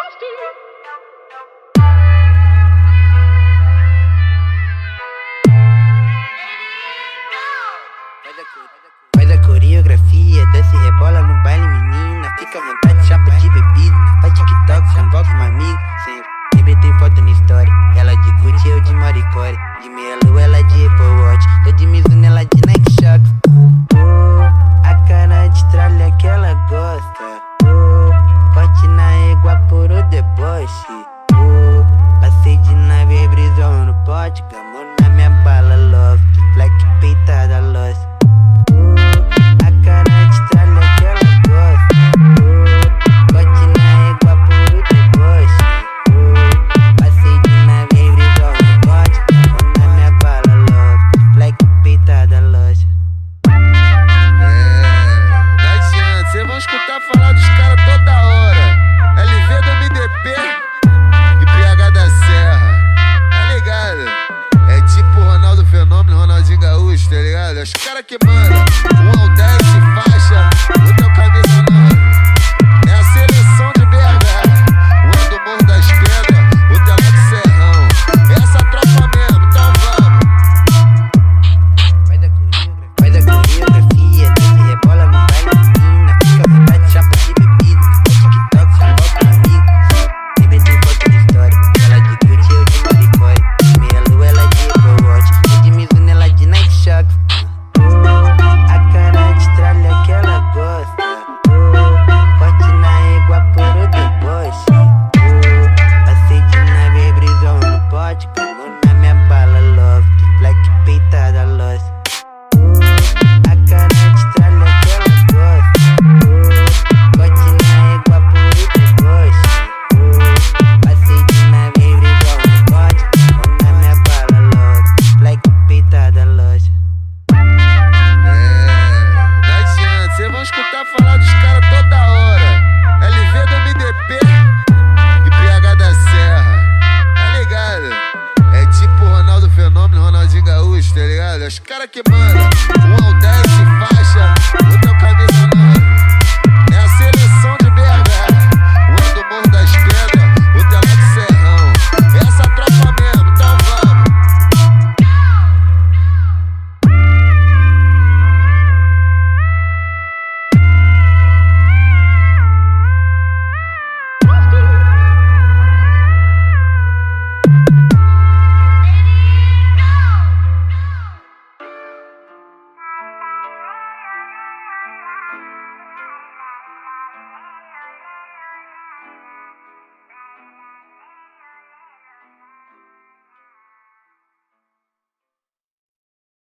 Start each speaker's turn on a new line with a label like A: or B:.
A: Faz a coreografia, desce e rebola no baile, menina. Fica à vontade, chapa de bebida. Faz TikTok, convoca uma amiga. Sempre tem foto na história. Ela de Gucci, eu de Maricore. De meia lua, ela de Apple Watch. Tô de Mizuno, ela de Nike Shox. A cara de tralha que ela gosta. Forte na égua por o deboche. Passei de nave, brisão no pote. Camo na minha bala, love. Black peitada, lost.
B: Escutar falar dos caras toda hora. LV do MDP e PH da Serra. Tá ligado? É tipo Ronaldo Fenômeno, Ronaldinho Gaúcho, tá ligado? É os caras que mandam 1 ao 10.